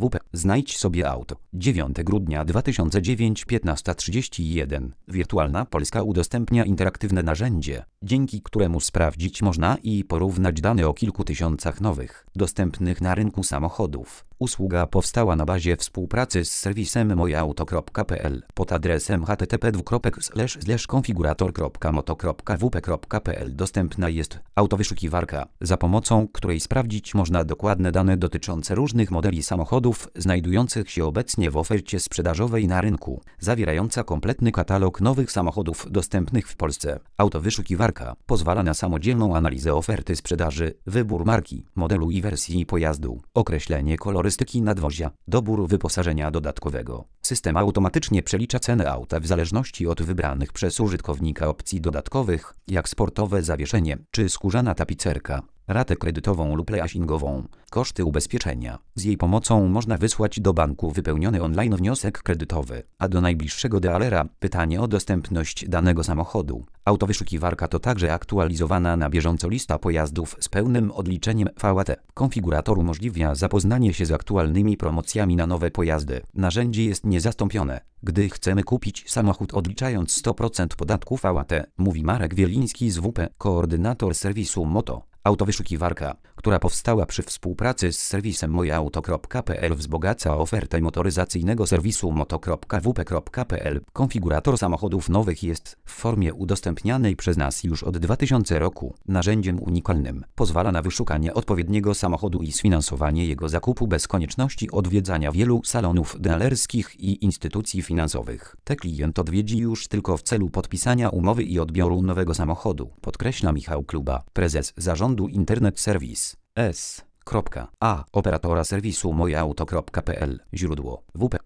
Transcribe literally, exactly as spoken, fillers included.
W P. Znajdź sobie auto. dziewiątego grudnia dwa tysiące dziewiątego, piętnasta trzydzieści jeden. Wirtualna Polska udostępnia interaktywne narzędzie, dzięki któremu sprawdzić można i porównać dane o kilku tysiącach nowych, dostępnych na rynku samochodów. Usługa powstała na bazie współpracy z serwisem mojeauto kropka p l pod adresem h t t p dwukropek slash slash konfigurator kropka moto kropka w p kropka p l. Dostępna jest autowyszukiwarka, za pomocą której sprawdzić można dokładne dane dotyczące różnych modeli samochodów znajdujących się obecnie w ofercie sprzedażowej na rynku, zawierająca kompletny katalog nowych samochodów dostępnych w Polsce. Autowyszukiwarka pozwala na samodzielną analizę oferty sprzedaży, wybór marki, modelu i wersji pojazdu, określenie kolorystyki nadwozia, dobór wyposażenia dodatkowego. System automatycznie przelicza cenę auta w zależności od wybranych przez użytkownika opcji dodatkowych, jak sportowe zawieszenie czy skórzana tapicerka, ratę kredytową lub leasingową, koszty ubezpieczenia. Z jej pomocą można wysłać do banku wypełniony online wniosek kredytowy, a do najbliższego dealera pytanie o dostępność danego samochodu. Autowyszukiwarka to także aktualizowana na bieżąco lista pojazdów z pełnym odliczeniem V A T. Konfigurator umożliwia zapoznanie się z aktualnymi promocjami na nowe pojazdy. Narzędzie jest niezastąpione, gdy chcemy kupić samochód odliczając sto procent podatku V A T, mówi Marek Wieliński z W P, koordynator serwisu Moto. Autowyszukiwarka, która powstała przy współpracy z serwisem mojeauto kropka p l, wzbogaca ofertę motoryzacyjnego serwisu moto kropka w p kropka p l. Konfigurator samochodów nowych jest w formie udostępnianej przez nas już od dwa tysiące roku narzędziem unikalnym. Pozwala na wyszukanie odpowiedniego samochodu i sfinansowanie jego zakupu bez konieczności odwiedzania wielu salonów dealerskich i instytucji finansowych. Te klient odwiedzi już tylko w celu podpisania umowy i odbioru nowego samochodu, podkreśla Michał Kluba, prezes zarządu Internet Service S. A. Operatora serwisu mojeauto kropka p l. Źródło W P.